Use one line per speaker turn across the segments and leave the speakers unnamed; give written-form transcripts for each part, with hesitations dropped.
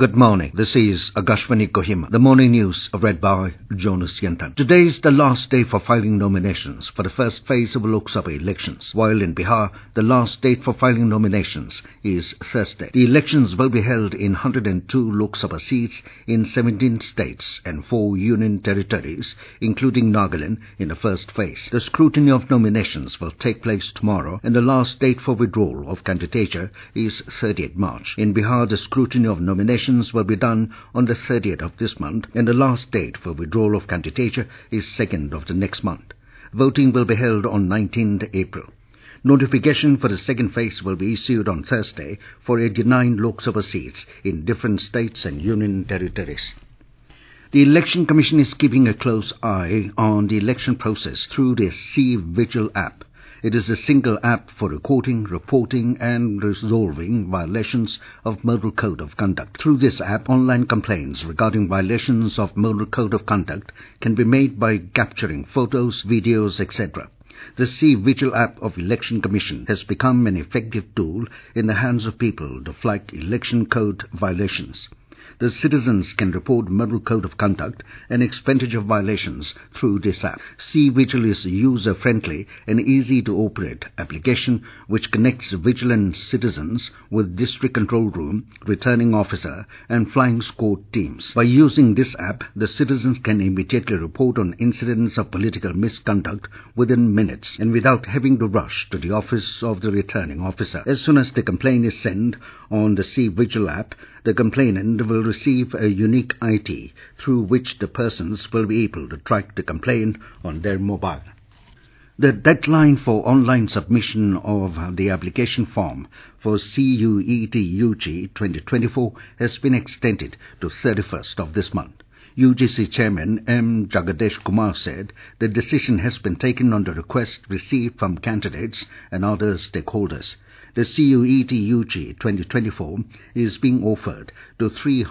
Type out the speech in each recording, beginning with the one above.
Good morning. This is Agashwani Kohima. The morning news read by Jonas Yentan. Today is the last day for filing nominations for the first phase of Lok Sabha elections, while in Bihar, the last date for filing nominations is Thursday. The elections will be held in 102 Lok Sabha seats in 17 states and 4 union territories, including Nagaland, in the first phase. The scrutiny of nominations will take place tomorrow, and the last date for withdrawal of candidature is 30th March. In Bihar, the scrutiny of nominations will be done on the 30th of this month, and the last date for withdrawal of candidature is 2nd of the next month. Voting will be held on 19th April. Notification for the second phase will be issued on Thursday for 89 Lok Sabha seats in different states and union territories. The Election Commission is keeping a close eye on the election process through the C-Vigil app. It is a single app for recording, reporting and resolving violations of Model Code of Conduct. Through this app, online complaints regarding violations of Model Code of Conduct can be made by capturing photos, videos, etc. The C-Vigil app of Election Commission has become an effective tool in the hands of people to flag election code violations. The citizens can report Model Code of Conduct and expenditure violations through this app. C-Vigil is a user-friendly and easy-to-operate application which connects vigilant citizens with district control room, returning officer, and flying squad teams. By using this app, the citizens can immediately report on incidents of political misconduct within minutes and without having to rush to the office of the returning officer. As soon as the complaint is sent on the C-Vigil app, the complainant will receive a unique ID through which the persons will be able to track the complaint on their mobile. The deadline for online submission of the application form for CUET-UG 2024 has been extended to 31st of this month. UGC Chairman M. Jagadesh Kumar said the decision has been taken on the request received from candidates and other stakeholders. The CUET-UG 2024 is being offered to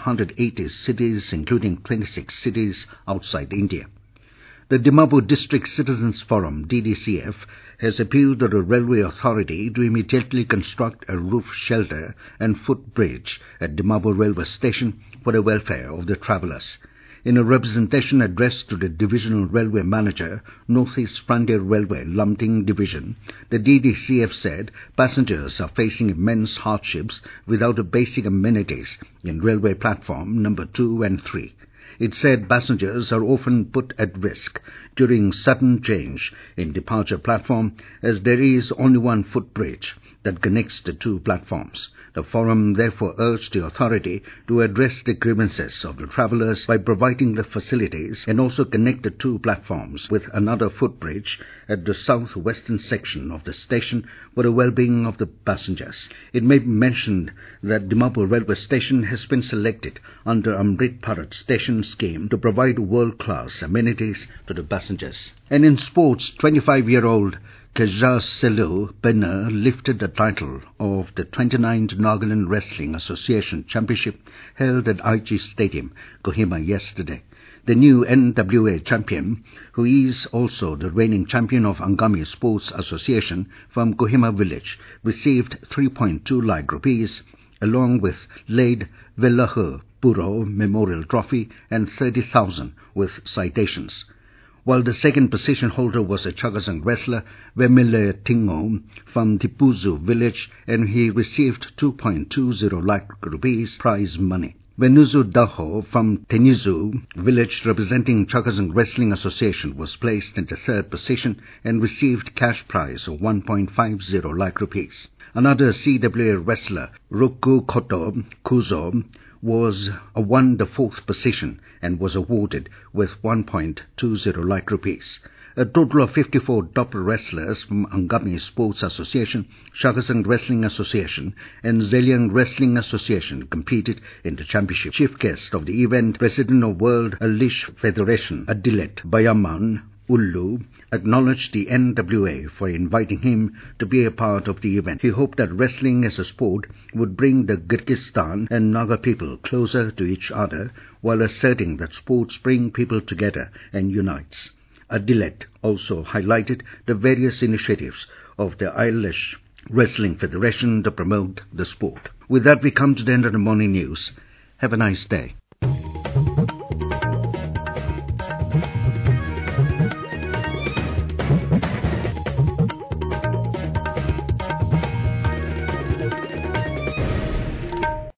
380 cities, including 26 cities outside India. The Dimapur District Citizens Forum, DDCF, has appealed to the Railway Authority to immediately construct a roof shelter and footbridge at Dimapur Railway Station for the welfare of the travellers. In a representation addressed to the Divisional Railway Manager, Northeast Frontier Railway, Lumting Division, the DDCF said passengers are facing immense hardships without the basic amenities in railway platform number 2 and 3. It said passengers are often put at risk during sudden change in departure platform as there is only one footbridge that connects the two platforms. The forum therefore urged the authority to address the grievances of the travellers by providing the facilities and also connect the two platforms with another footbridge at the southwestern section of the station for the well-being of the passengers. It may be mentioned that Dimapur Railway Station has been selected under Amrit Bharat Station scheme to provide world-class amenities to the passengers. And in sports, 25-year-old Kajaz Selu Benner lifted the title of the 29th Nagaland Wrestling Association Championship held at IG Stadium, Kohima yesterday. The new NWA champion, who is also the reigning champion of Angami Sports Association from Kohima village, received 3.2 lakh rupees along with Lade Vellaher Puro Memorial Trophy and 30,000 with citations. While the second position holder was a Chagasang wrestler, Wemile Tingo, from Tipuzu village, and he received 2.20 lakh rupees prize money. Venuzu Daho from Tenizu village, representing Chagasang Wrestling Association, was placed in the third position and received cash prize of 1.50 lakh rupees. Another CWA wrestler, Roku Koto Kuzo, won the fourth position and was awarded with 1.20 lakh rupees. A total of 54 top wrestlers from Angami Sports Association, Chagasang Wrestling Association and Zeliang Wrestling Association competed in the championship. Chief guest of the event, President of World Alish Federation, Adilet Bayaman Ullu, acknowledged the NWA for inviting him to be a part of the event. He hoped that wrestling as a sport would bring the Kyrgyzstan and Naga people closer to each other, while asserting that sports bring people together and unites. Adilet also highlighted the various initiatives of the Eilish Wrestling Federation to promote the sport. With that, we come to the end of the morning news. Have a nice day.